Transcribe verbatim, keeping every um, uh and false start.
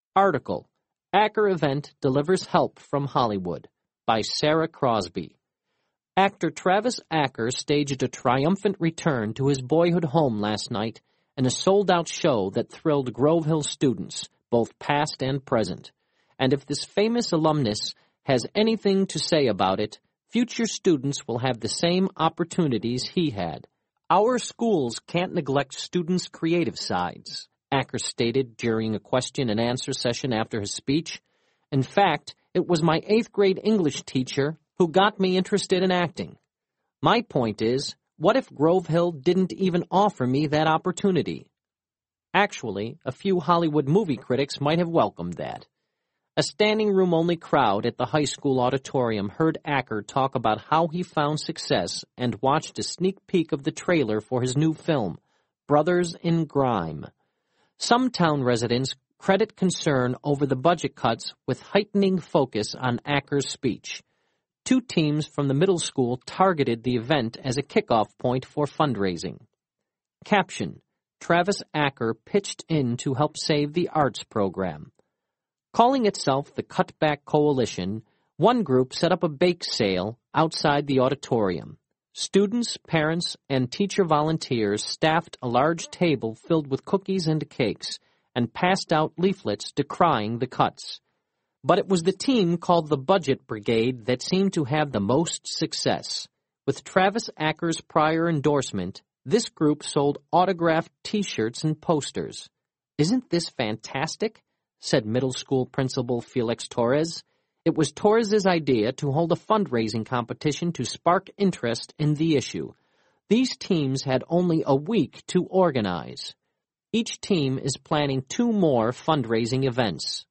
Article, Acker Event Delivers Help from Hollywood, by Sarah Crosby. Actor Travis Acker staged a triumphant return to his boyhood home last night in a sold-out show that thrilled Grove Hill students, both past and present. And if this famous alumnus has anything to say about it, future students will have the same opportunities he had. Our schools can't neglect students' creative sides, Acker stated during a question-and-answer session after his speech. In fact, it was my eighth-grade English teacher who got me interested in acting. My point is, what if Grove Hill didn't even offer me that opportunity? Actually, a few Hollywood movie critics might have welcomed that. A standing-room-only crowd at the high school auditorium heard Acker talk about how he found success and watched a sneak peek of the trailer for his new film, Brothers in Grime. Some town residents credit concern over the budget cuts with heightening focus on Acker's speech. Two teams from the middle school targeted the event as a kickoff point for fundraising. Caption, Travis Acker pitched in to help save the arts program. Calling itself the Cutback Coalition, one group set up a bake sale outside the auditorium. Students, parents, and teacher volunteers staffed a large table filled with cookies and cakes and passed out leaflets decrying the cuts. But it was the team called the Budget Brigade that seemed to have the most success. With Travis Acker's prior endorsement, this group sold autographed T-shirts and posters. "Isn't this fantastic?" said middle school principal Felix Torres. It was Torres's idea to hold a fundraising competition to spark interest in the issue. These teams had only a week to organize. Each team is planning two more fundraising events.